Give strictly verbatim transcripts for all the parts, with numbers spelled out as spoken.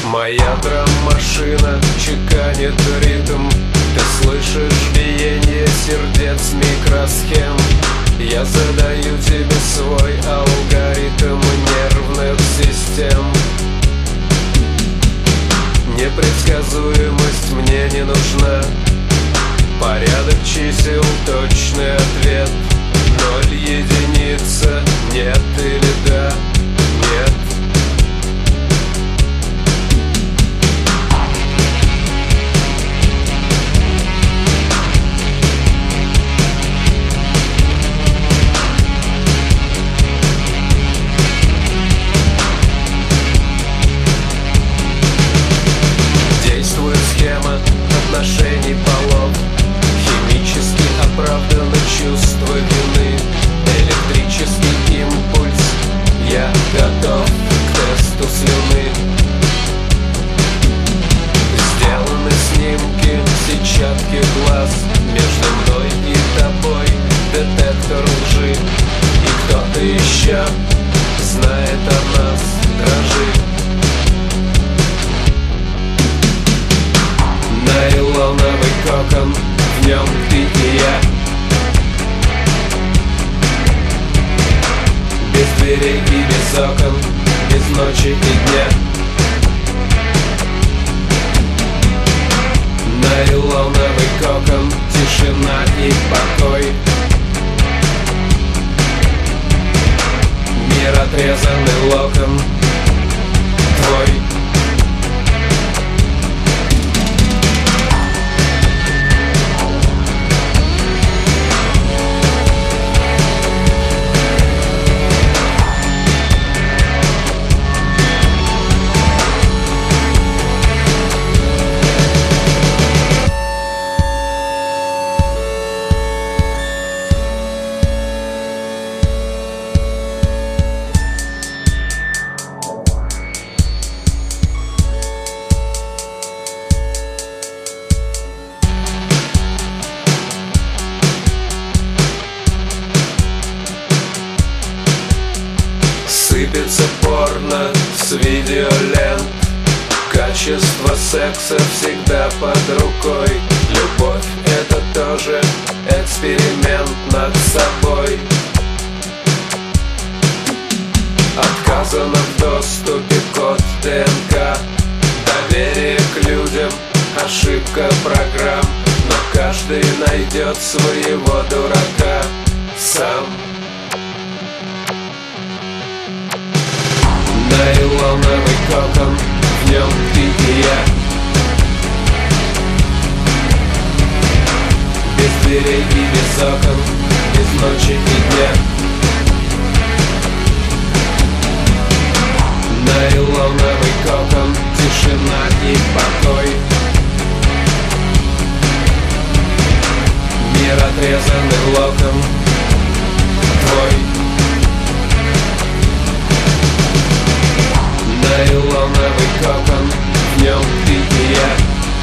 Моя драм-машина чеканит ритм. Ты слышишь биение сердец микросхем. Я задаю тебе свой алгоритм нервных систем. Непредсказуемость мне не нужна. Порядок чисел, точный ответ. Ноль, единица, нет или да, нет. Действует схема отношений полов. Химически оправдано чувство вины. Электрический импульс. Я готов к тесту слюны. Сделаны снимки, сетчатки глаз. Между мной и тобой детектор лжи. И кто-то еще знает о нас. Дрожи. Нейлоновый кокон, в нем ты и я. Без дверей и без окон, без ночи и дня. Нейлоновый кокон, тишина и покой. Мир отрезанный локон твой. Сыпется порно с видеолент. Качество секса всегда под рукой. Любовь — это тоже эксперимент над собой. Отказано в доступе код ДНК. Доверие к людям — ошибка программ. Но каждый найдет своего дурака сам. Нейлоновый кокон, в нем ты и я. Без дверей и без окон, без ночи и дня. Нейлоновый кокон, тишина и покой. Мир отрезанный локон твой. Нейлоновый кокон, в нем ты и я.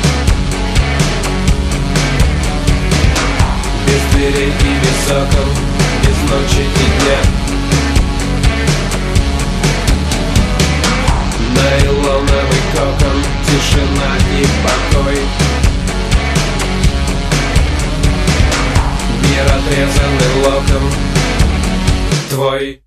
Без дверей и без окон, без ночи и дня. Нейлоновый кокон, тишина и покой. Мир отрезанный локон твой.